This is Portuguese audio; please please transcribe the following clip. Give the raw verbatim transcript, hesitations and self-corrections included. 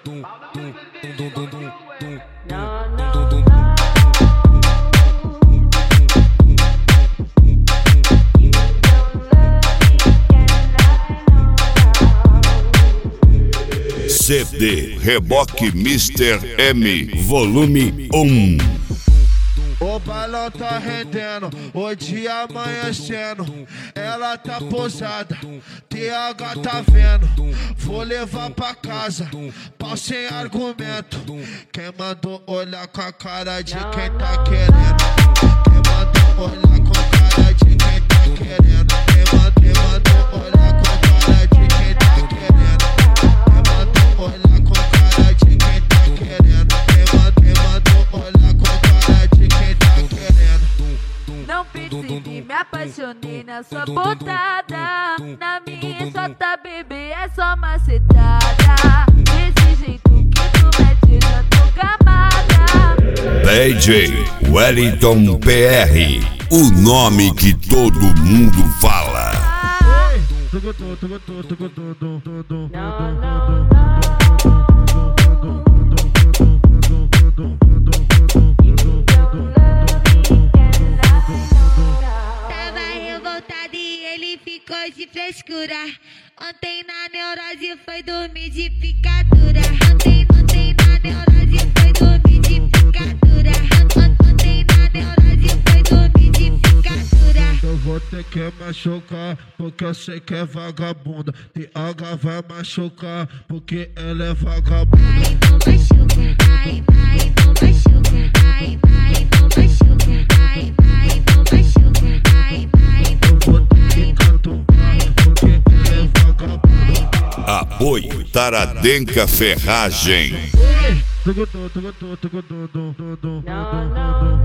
C D Reboque mister M, volume um. O balão tá rendendo, o dia amanhecendo. Ela tá posada, T H tá vendo. Vou levar pra casa, pau sem argumento. Quem mandou olhar com a cara de quem tá querendo? Quem mandou olhar com a cara de quem tá querendo? Quem mandou, quem mandou olhar com a cara de quem tá querendo? Quem mandou olhar com a cara de quem tá querendo? Quem mandou, quem mandou olhar com a cara de quem tá querendo? Não percebi, me apaixonei na sua botada. Na minha xota, bebê, é só macetada. Desse jeito que tu mete, já tô gamada. D J Wellington P R, o nome que todo mundo fala. Não, não, não. Ficou de frescura. Ontem na neurose foi dormir de picadura. Ontem, ontem na neurose foi dormir de picadura. Ontem na neurose foi dormir de picadura. Eu vou ter que machucar, porque eu sei que é vagabunda. T H vai machucar, porque ela é vagabunda. Ai, não machuca, ai, ai, não machuca, ai, ai, não machuca, ai, ai, não machuca, ai, ai, eu vou ter que catucar, porque ela é vagabunda. Apoio Taradenca Ferragem. Não, não.